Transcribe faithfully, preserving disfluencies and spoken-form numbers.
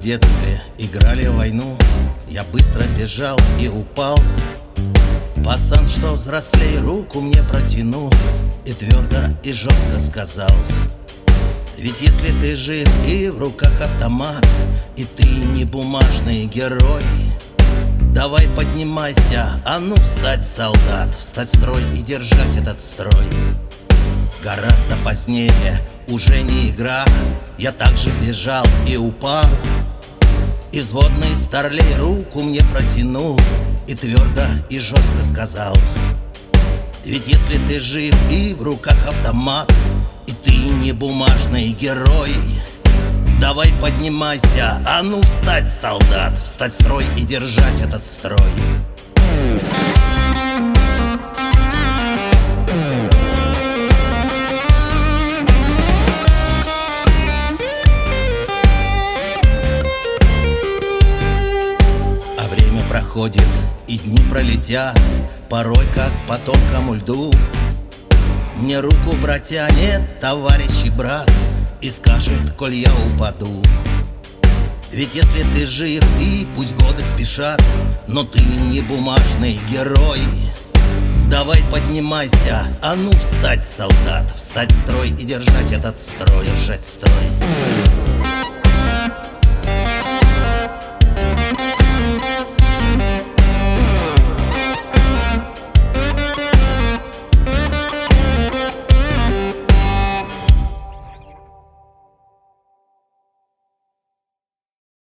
детстве играли в войну, я быстро бежал и упал. Пацан, что взрослей, руку мне протянул и твердо и жестко сказал: ведь если ты жив и в руках автомат, и ты не бумажный герой, давай поднимайся, а ну встать, солдат, встать в строй и держать этот строй. Гораздо позднее, уже не игра, я также бежал и упал, и взводный старлей руку мне протянул и твердо и жестко сказал: ведь если ты жив и в руках автомат, и ты не бумажный герой, давай поднимайся, а ну встать, солдат, встать в строй и держать этот строй. Проходит, и дни пролетят, порой как по тонкому льду. Мне руку протянет товарищ и брат и скажет: коль я упаду. Ведь если ты жив и пусть годы спешат, но ты не бумажный герой, давай поднимайся, а ну встать, солдат, встать в строй и держать этот строй, держать строй.